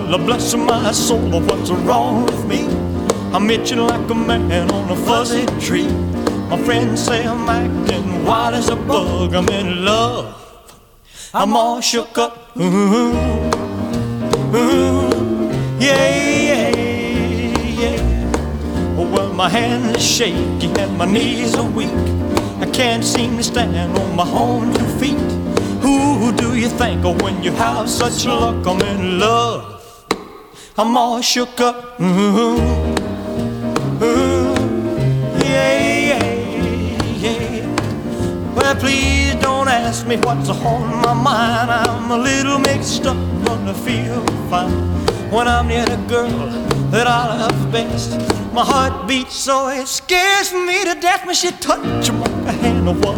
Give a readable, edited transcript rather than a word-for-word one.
Well, bless my soul, what's wrong with me? I'm itching like a man on a fuzzy tree. My friends say I'm acting wild as a bug. I'm in love, I'm all shook up. Ooh, yeah, yeah, yeah. Well, my hands are shaky and my knees are weak. I can't seem to stand on my own 2 feet. Who do you think of when you have such luck? I'm in love, I'm all shook up. Yeah, yeah, yeah. Well, please don't ask me what's on my mind. I'm a little mixed up, but I feel fine when I'm near the girl that I love best. My heart beats so it scares me to death when she touches my hand.